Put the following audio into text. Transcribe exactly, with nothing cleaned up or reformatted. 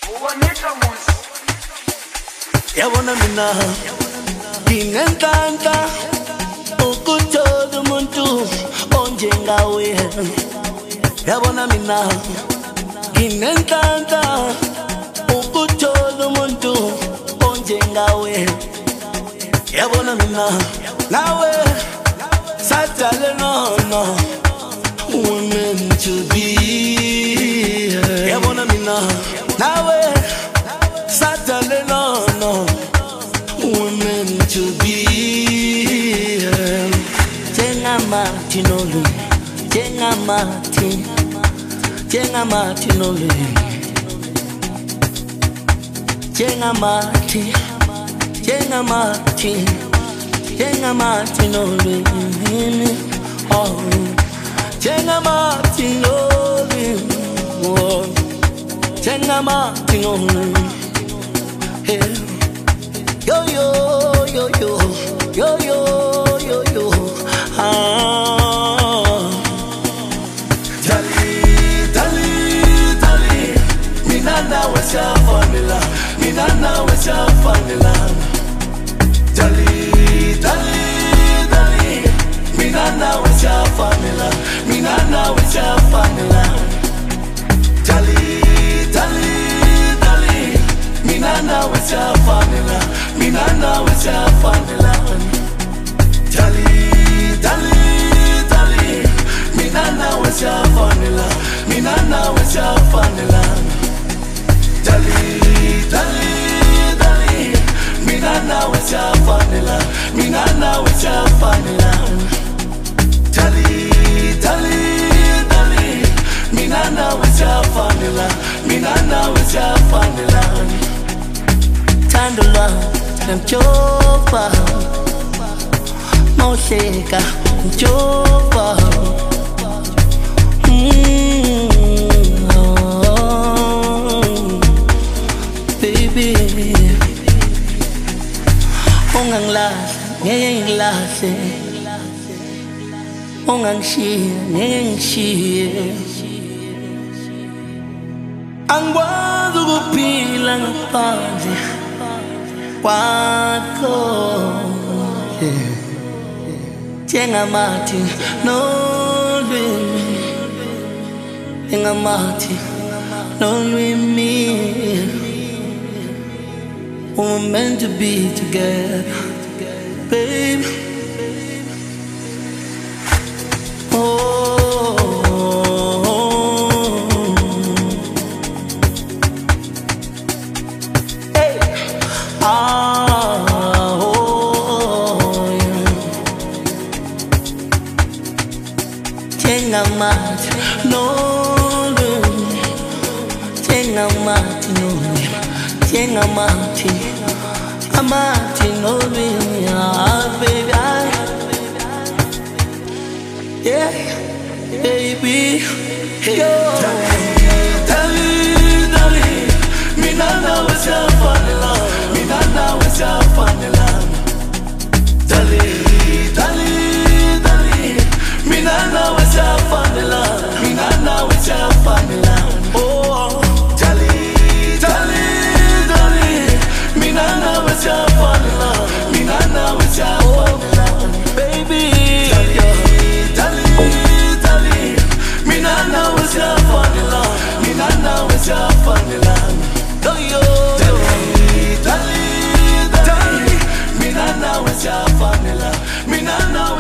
Yabona mina nginenhlanhla ukuthola umuntu onjengawe. Yabona mina nginenhlanhla ukuthola umuntu onjengawe. Yabona mina nawe sadale no no we're meant to be. Yabona mina nawe sadale no no we're meant to be. Jengamati nolu, jengamati, jengamati nolu, jengamati, jengamati, jengamati nolu, oh, jengamati nolu, oh, jengamati nolu, yeah. Yo yo yo yo yo yo yo yo ah Dali dali dali minana washa formula minana washa formula Dali dali dali minana washa formula minana washa formula Dali dali dali minana washa formula minana washa formula Dali dali dali minana washa formula minana washa formula Dali dali dali minana washa formula minana washa formula Dali dali dali minana washa formula minana washa formula Tandula namchopa Mosheka namchopa mm, oh, baby Ongang las, ngeng lase Ongang shi, ngeng shi Angwadu kupilang pandi Wako yeah. Jengamati no lwimi Jengamati no lwimi We're meant to be together Babe Jengamati no lwimi Jengamati no lwimi Jengamati Amati no lwimi ah baby I, yeah baby yo Dali dali minana washa formula minana washa formula Dali dali dali minana washa formula minana washa formula oh Dali dali dali minana washa formula minana washa formula baby Dali dali minana washa formula minana washa formula yo yo Dali dali dali minana washa formula minana